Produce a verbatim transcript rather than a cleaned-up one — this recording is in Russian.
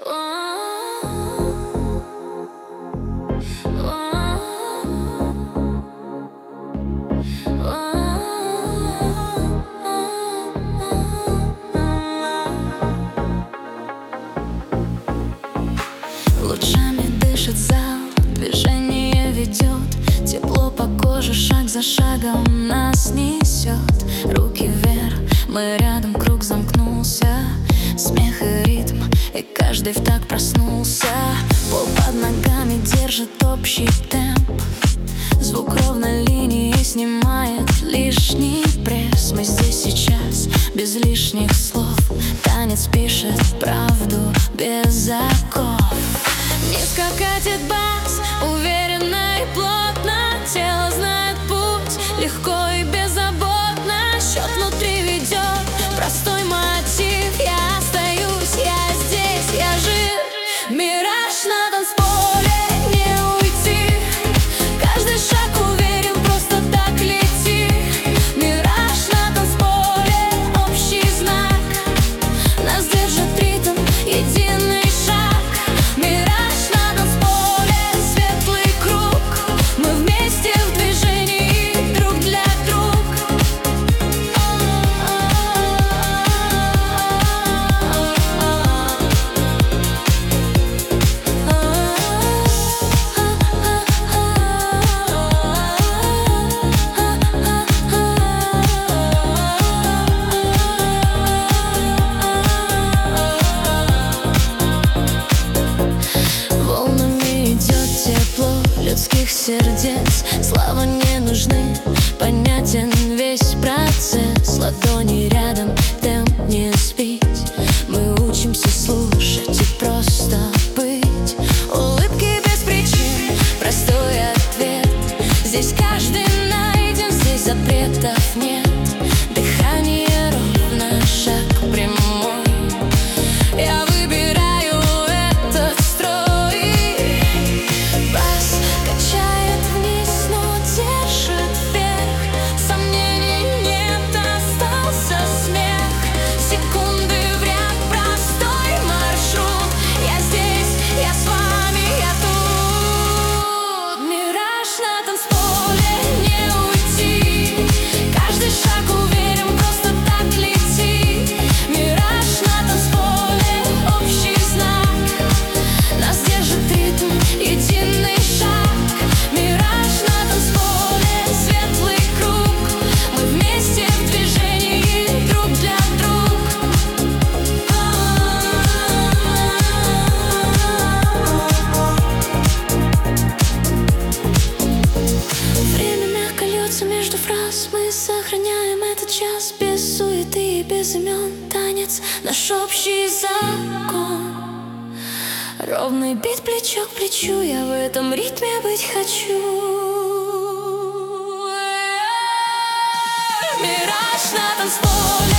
Лучами дышит зал, движение ведет, тепло по коже, шаг за шагом нас несет. Руки вверх, мы рядом, круг замкнулся, смех и ритм, и каждый в такт проснулся. Пол под ногами держит общий темп, звук ровной линии снимает лишний пресс. Мы здесь сейчас, без лишних слов, танец пишет правду без оков. Низко катит бас, уверенно и плотно, тело знает путь, легко и беззаботно. Счет внутри ведет, простой мотив. Я остаюсь, я здесь, я жив. Мираж на танцполе, не уйти. Каждый шаг уверен, просто так лети. Мираж на танцполе, общий знак, нас держит ритм, единый шаг. Мираж на танцполе, светлый круг, мы вместе в движении, друг для друга. Волнами идет тепло людских сердец, слова не нужны, понятен весь процесс. Ладони рядом, темп не сбить, мы учимся слушать и просто быть. Улыбки без причин, простой ответ. Здесь каждый найден, здесь запретов нет. Дыхание ровно, шаг прямой. Я выбираю этот строй. Бас качает вниз, но держит вверх. Сомнений нет, остался смех. Секунды в ряд, простой маршрут. Я здесь, я с вами, я тут. Мираж на танцполе, не уйти. Каждый шаг уверен, просто так лети. Мираж на танцполе, общий знак, нас держит ритм, единый шаг. Мираж на танцполе, светлый круг, мы вместе в движении, друг для друга. Время мягко льется между фраз, мы сохраняем этот час без суеты и без имен. Танец — наш общий закон. Ровный бит плечо к плечу, я в этом ритме быть хочу. Мираж на танцполе.